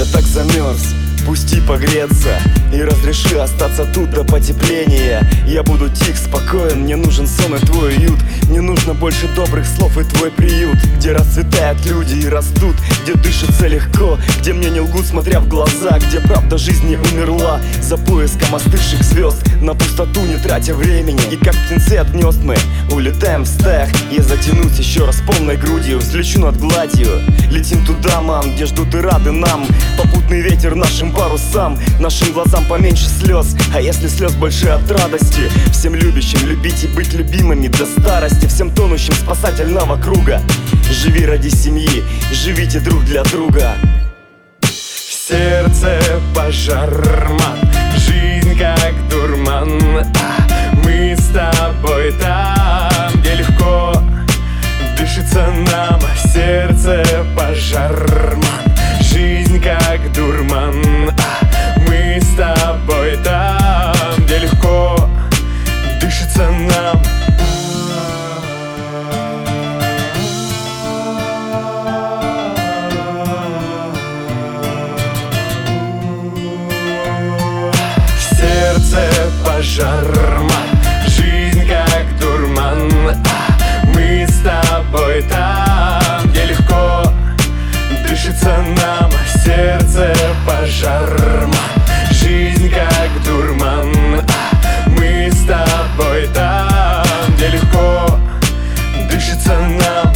так замерз, пусти погреться и разреши остаться тут до потепления. Я буду тих, спокоен, мне нужен сон и твой уют. Мне нужно больше добрых слов и твой приют, где расцветают люди и растут, где дышится легко, где мне не лгут, смотря в глаза, где правда жизни умерла за поиском остывших звезд, на пустоту не тратя времени. И как птенцы от гнезд мы улетаем в стаях. Я затянусь еще раз полной грудью, взлечу над гладью. Летим туда, мам, где ждут и рады нам. Попутный ветер нашим парусам, нашим глазам поменьше слез. А если слез больше от радости, всем любящим любить и быть любимыми до старости, всем тонущим спасательного круга. Живи ради семьи, живите друг для друга. В сердце пожар, ман, жизнь как дурман. Мы с тобой там, где легко дышится нам. В сердце пожар, ман, жизнь как дурман. Мы с тобой там, где легко дышится нам. В сердце пожар, жизнь как дурман. Мы с тобой там, где легко дышится нам. В сердце пожар, жизнь как дурман. Мы с тобой там, где легко дышится нам.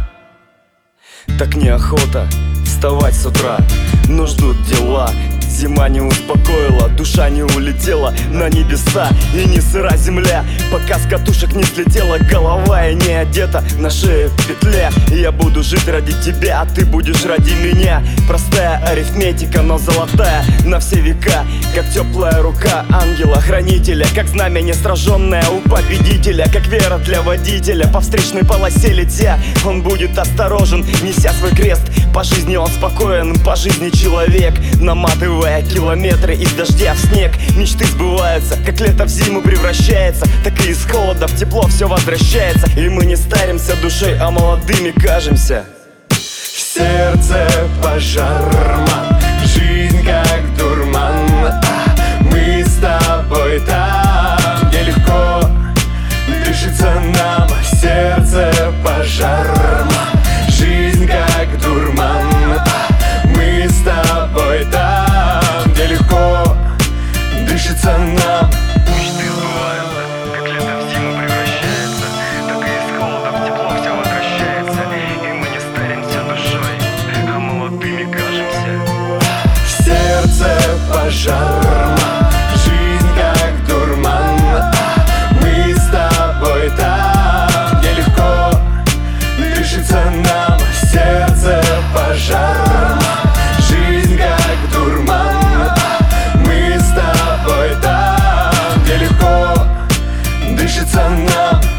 Так неохота вставать с утра, но ждут дела. Зима не успокоила, душа не улетела на небеса. И не сыра земля, пока с катушек не слетела голова и не одета на шее в петле. И я буду жить ради тебя, а ты будешь ради меня. Простая арифметика, но золотая на все века, как теплая рука ангела-хранителя, как знамя сраженное у победителя, как вера для водителя по встречной полосе летя. Он будет осторожен, неся свой крест. По жизни он спокоен, по жизни человек, наматывая километры из дождя в снег. Мечты сбываются, как лето в зиму превращается, так и из холода в тепло все возвращается. И мы не старимся душой, а молодыми кажемся. В сердце пожар, жизнь как дурман. Мы с тобой там, где легко дышится нам. В сердце пожар, жизнь как дурман. Мы с тобой там, где легко дышится нам. Мечты сбываются, как лето в зиму превращается, так и из холода в тепло все возвращается. И мы не старимся душой, а молодыми кажемся. В сердце пожар, жизнь как дурман. Мы с тобой там, где легко дышится нам. В сердце пожар, жизнь как дурман. Мы с тобой там, где легко дышится нам.